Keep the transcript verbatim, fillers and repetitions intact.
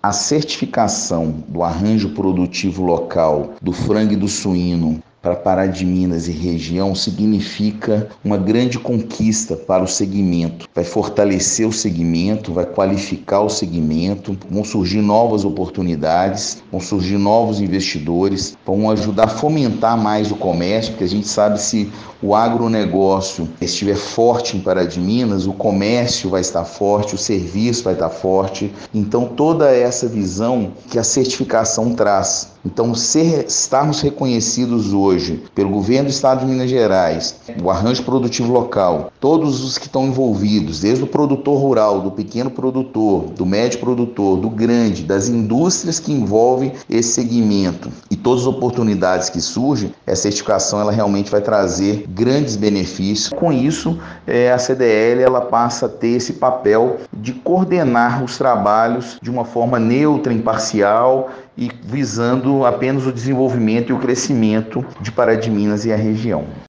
A certificação do arranjo produtivo local do frango e do suíno para Pará de Minas e região significa uma grande conquista para o segmento. Vai fortalecer o segmento, vai qualificar o segmento, vão surgir novas oportunidades, vão surgir novos investidores, vão ajudar a fomentar mais o comércio, porque a gente sabe se o agronegócio estiver forte em Pará de Minas, o comércio vai estar forte, o serviço vai estar forte. Então toda essa visão que a certificação traz. Então, ser, estarmos reconhecidos hoje pelo governo do estado de Minas Gerais, o arranjo produtivo local, todos os que estão envolvidos, desde o produtor rural, do pequeno produtor, do médio produtor, do grande, das indústrias que envolvem esse segmento e todas as oportunidades que surgem, a certificação ela realmente vai trazer grandes benefícios. Com isso, a C D L ela passa a ter esse papel de coordenar os trabalhos de uma forma neutra, imparcial e visando apenas o desenvolvimento e o crescimento de Pará de Minas e a região.